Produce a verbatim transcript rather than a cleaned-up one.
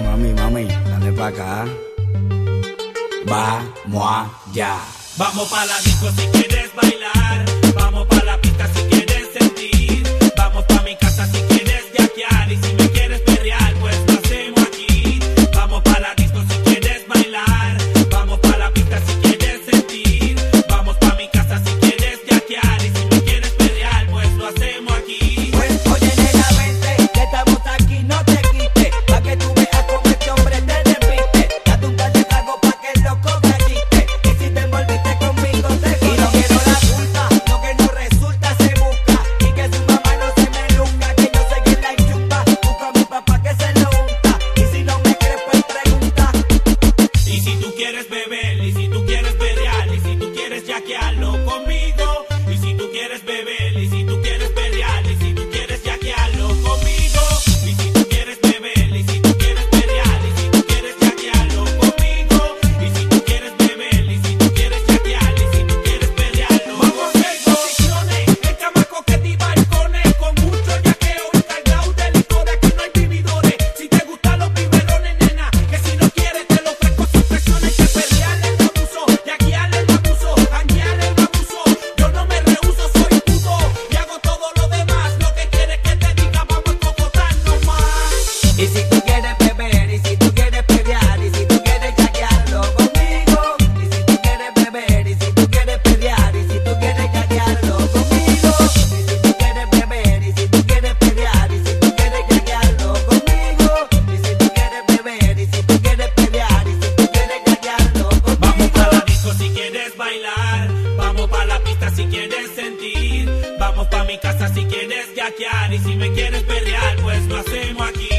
mami, mami, dale pa' acá. Vamos allá. Vamos pa' la disco si quieres bailar. Vamos pa' la pista si quieres sentir. Vamos pa' mi casa si quieres yaquear. Y si me quieres perrear, pues lo hacemos aquí. Vamos pa' la disco si quieres bailar. Vamos pa' la pista si quieres sentir. Vamos pa' mi casa si quieres yaquear. Y si me quieres perrear, pues lo hacemos aquí. Pues oye nena, vente, que estamos aquí, no te quites. Pa' que tú veas como este hombre te despiste. Date un par de tragos pa' que el loco cachiste. Y si te envolviste conmigo, te y no quiero la culpa, lo que no resulta se busca. Y que su mamá no se me lunga, que yo sé que la enchupa. Busco a mi papá que se lo unta. Y si no me crees, pues pregunta. Y si tú quieres beber, y si tú quieres perrear, y si tú quieres yaquearlo conmigo. Y si tú quieres beber, y si tú quieres perrear, y si tú quieres yaquearlo conmigo. Y si tú quieres beber, y si tú quieres perrear, y si tú quieres yaquearlo conmigo. Y si tú quieres beber, y si tú quieres yaquear, y si tú quieres perrearlo. Vamos a hacer posiciones, el chamaco que te balcones, con mucho yaqueo y cargado de licor. Aquí no hay vividores. Si te gustan los biberones, nena, que si no quieres te lo ofrezco sin presiones. Que perrearle el abuso, yaquearle el abuso, janguearle el abuso. Yo no me rehuso, soy puto y hago todo lo demás. Lo que quieres que te diga, vamos a cocotarnos más. Y si tú quieres beber, y si tú quieres pelear, y si tú quieres yaquearlo conmigo. Y si tú quieres beber, y si tú quieres pelear, y si tú quieres yaquearlo conmigo. Y si tú quieres beber, y si tú quieres pelear, y si tú quieres yaquearlo conmigo. Y si tú quieres beber, y si tú quieres pelear, y si tú quieres yaquearlo Vamos pa' la conmigo. disco si quieres bailar. Vamos pa' la pista si quieres sentir. Vamos pa' mi casa si quieres yaquear. Y si me quieres perrear, pues lo hacemos aquí.